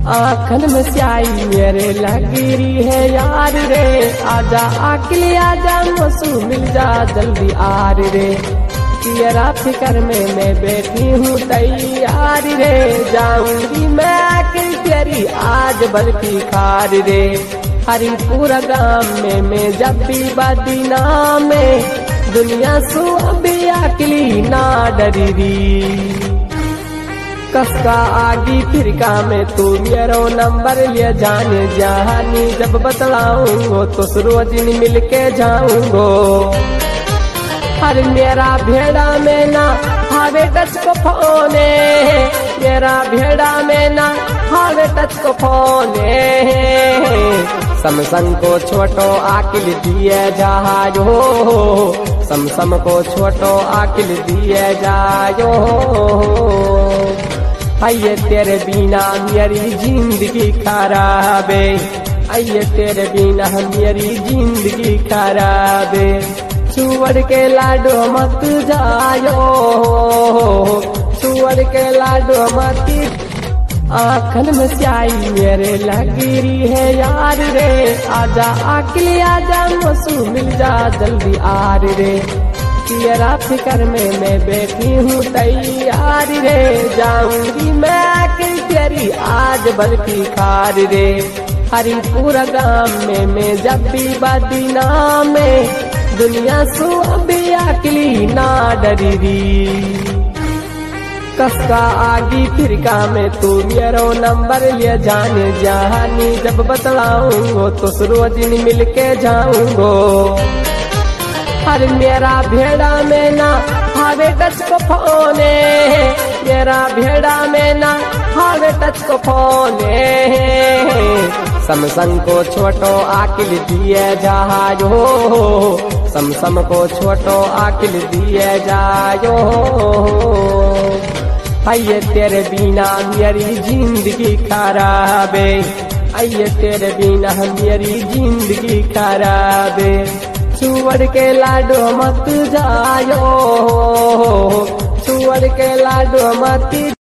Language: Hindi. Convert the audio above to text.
आँखन में स्याही मेरे लगी है यार रे, आजा आकली आजा मसू मिल जा जल्दी आर रे। तेरा फिक्र में मैं बैठी हूँ तैयार रे, जाऊंगी मैं आकल तेरी आज बल्कि खार रे। हरिपुरा गाँव में मैं जब भी बदीना में, दुनिया सो अभी आकली ना डरी री। कसका आगी फिरका में तू मेरो नंबर ले जाने जहानी, जब बतलाऊंगो तो रोज मिल के जाऊंगो। हर मेरा भेड़ा में ना हावे टच को फोने, मेरा भेड़ा में ना हावे टच को फोने। समसंग को छोटो आकिल दिए जायो, समसम को छोटो आकिल दिए जायो। आइए तेरे बिना मेरी जिंदगी खराब है, आइए तेरे बिना मेरी जिंदगी खराब है। सुअर के लाडो मत जायो, सुअर के लाडो मत। आँखन में स्याही मेरे लगी है यार रे, आजा आकली आजा मसू मिल जा जल्दी आर रे। तेरा फिक्र में मैं बैठी हूँ तैयार रे, जाऊंगी मैं आकल तेरी आज बल्कि खार रे। हरिपुरा गाँव में मैं जब भी बदीना में, दुनिया सो अभी आकली ना डरी री। कसका आगी फिरका में तू मेरो नंबर ले जाने जहानी, जब बतलाऊंगो तो रोज मिल के जाऊंगो। हर मेरा भेड़ा में ना हावे टच को फोने, मेरा भेड़ा में ना हावे टच को फोने। समसंग को छोटो आकिल दिए जायो, समसम को छोटो आकिल दिए जायो। आइए तेरे बिना मेरी जिंदगी खराब है, आइए तेरे बिना मेरी जिंदगी खराब है। सुअर के लाडो मत जायो, सुअर के लाडो मत